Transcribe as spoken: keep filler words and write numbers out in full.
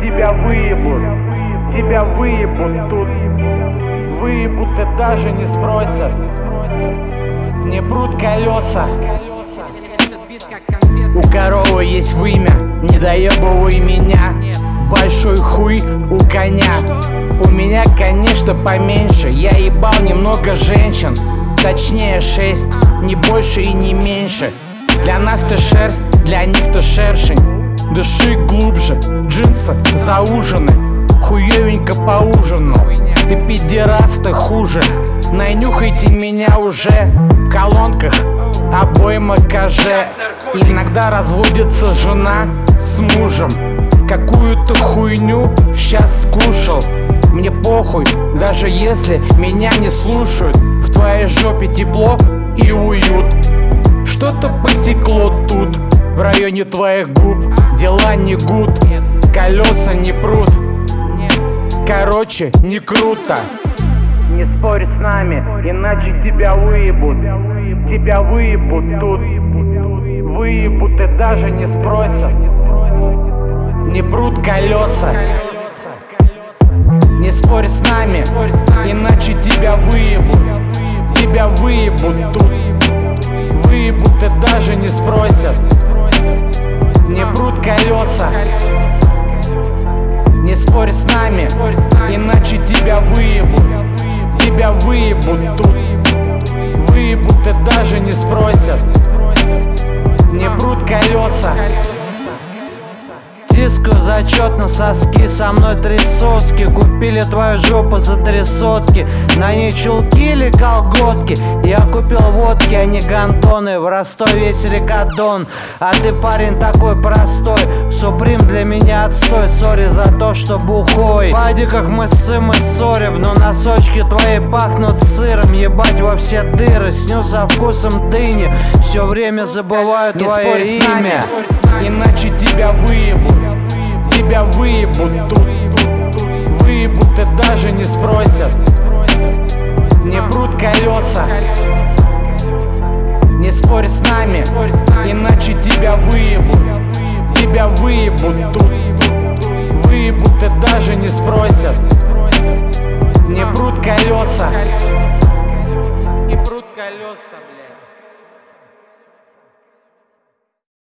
тебя выебут, тебя выебут тут. Выебут и даже не спросят, не прут колеса. У коровы есть вымя, не доебывай меня. Большой хуй у коня. У меня, конечно, поменьше. Я ебал немного женщин, точнее шесть, не больше и не меньше. Для нас ты шерсть, для них ты шершень. Дыши глубже, джинсы заужены, хуёвенько поужинал. Ты пидерас, ты хуже. Нанюхайте меня уже в колонках, обойма каже. Иногда разводится жена с мужем. Какую-то хуйню щас скушал. Мне похуй, даже если меня не слушают. В твоей жопе тепло и уют. Что-то потекло тут, в районе твоих губ. Дела не гуд, колеса не прут. Короче, не круто. Не спорь с нами, иначе тебя выебут. Тебя выебут тут. Выебут и даже не спросят. Не прут колеса. Не спорь с нами, иначе тебя выебут. Тебя выебут тут. Выебут и даже не спросят. Не прут колеса. Не спорь с нами, иначе тебя выебут. Тебя выебут тут. Выебут и даже не спросят. Не прут колеса. Диску зачет на соски, со мной три соски. Купили твою жопу за три сотки. На ней чулки или колготки. Я купил водки, а не гандоны. В Ростове есть рекадон, а ты парень такой простой. Суприм для меня отстой. Сори за то, что бухой. В падиках мы с Сымой ссорим, но носочки твои пахнут сыром. Ебать во все дыры, сню со вкусом дыни. Все время забываю не твое имя, нами, иначе тебя выебут. Тебя выебут тут. Выебут и даже не спросят. Не прут колеса. Не спорь с нами, иначе тебя выебут. Тебя выебут тут. Выебут и даже не спросят. Не прут колеса. Не прут колеса.